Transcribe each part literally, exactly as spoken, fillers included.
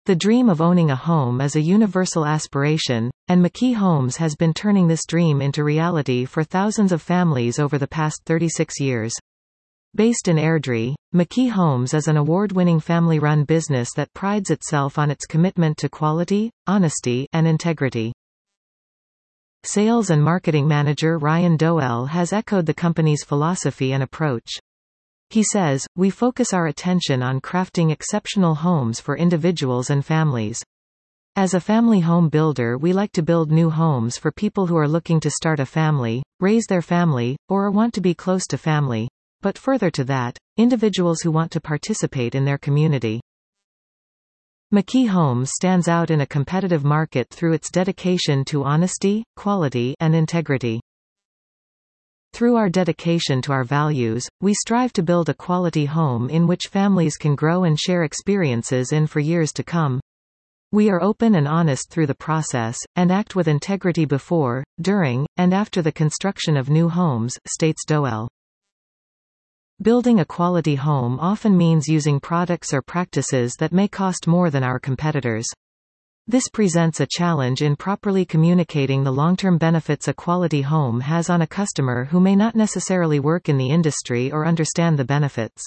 The dream of owning a home is a universal aspiration, and McKee Homes has been turning this dream into reality for thousands of families over the past thirty-six years. Based in Airdrie, McKee Homes is an award-winning family-run business that prides itself on its commitment to quality, honesty, and integrity. Sales and marketing manager Ryan Doell has echoed the company's philosophy and approach. He says, "We focus our attention on crafting exceptional homes for individuals and families. As a family home builder, we like to build new homes for people who are looking to start a family, raise their family, or want to be close to family. But further to that, individuals who want to participate in their community." McKee Homes stands out in a competitive market through its dedication to honesty, quality, and integrity. Through our dedication to our values, we strive to build a quality home in which families can grow and share experiences in for years to come. We are open and honest through the process, and act with integrity before, during, and after the construction of new homes, states Doell. Building a quality home often means using products or practices that may cost more than our competitors. This presents a challenge in properly communicating the long-term benefits a quality home has on a customer who may not necessarily work in the industry or understand the benefits.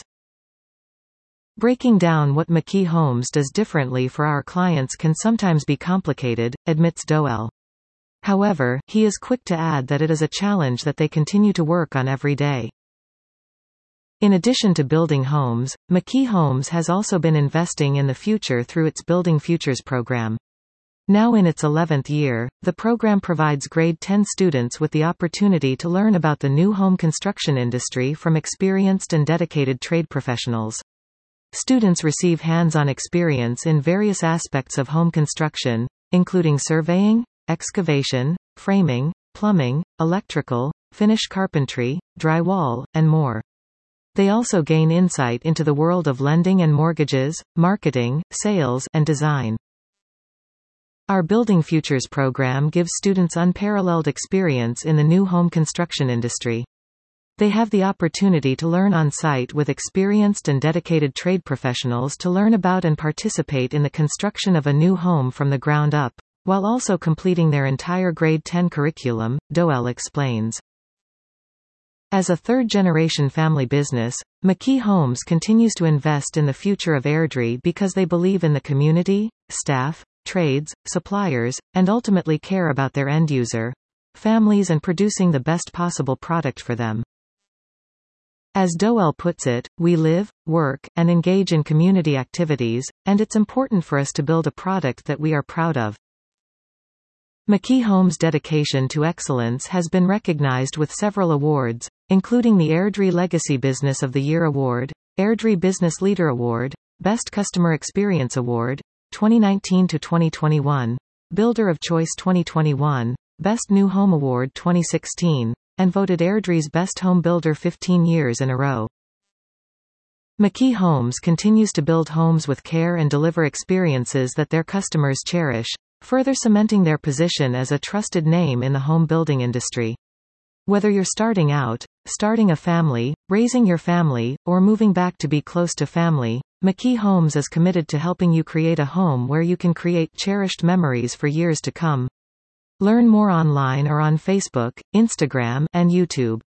Breaking down what McKee Homes does differently for our clients can sometimes be complicated, admits Doell. However, he is quick to add that it is a challenge that they continue to work on every day. In addition to building homes, McKee Homes has also been investing in the future through its Building Futures program. Now in its eleventh year, the program provides grade ten students with the opportunity to learn about the new home construction industry from experienced and dedicated trade professionals. Students receive hands-on experience in various aspects of home construction, including surveying, excavation, framing, plumbing, electrical, finish carpentry, drywall, and more. They also gain insight into the world of lending and mortgages, marketing, sales, and design. Our Building Futures program gives students unparalleled experience in the new home construction industry. They have the opportunity to learn on-site with experienced and dedicated trade professionals to learn about and participate in the construction of a new home from the ground up, while also completing their entire grade ten curriculum, Doell explains. As a third-generation family business, McKee Homes continues to invest in the future of Airdrie because they believe in the community, staff, trades, suppliers, and ultimately care about their end user, families, and producing the best possible product for them. As Doell puts it, we live, work, and engage in community activities, and it's important for us to build a product that we are proud of. McKee Homes' dedication to excellence has been recognized with several awards, including the Airdrie Legacy Business of the Year Award, Airdrie Business Leader Award, Best Customer Experience Award, twenty nineteen to twenty twenty-one, Builder of Choice twenty twenty-one, Best New Home Award twenty sixteen, and voted Airdrie's Best Home Builder fifteen years in a row. McKee Homes continues to build homes with care and deliver experiences that their customers cherish, further cementing their position as a trusted name in the home building industry. Whether you're starting out, starting a family, raising your family, or moving back to be close to family, McKee Homes is committed to helping you create a home where you can create cherished memories for years to come. Learn more online or on Facebook, Instagram, and YouTube.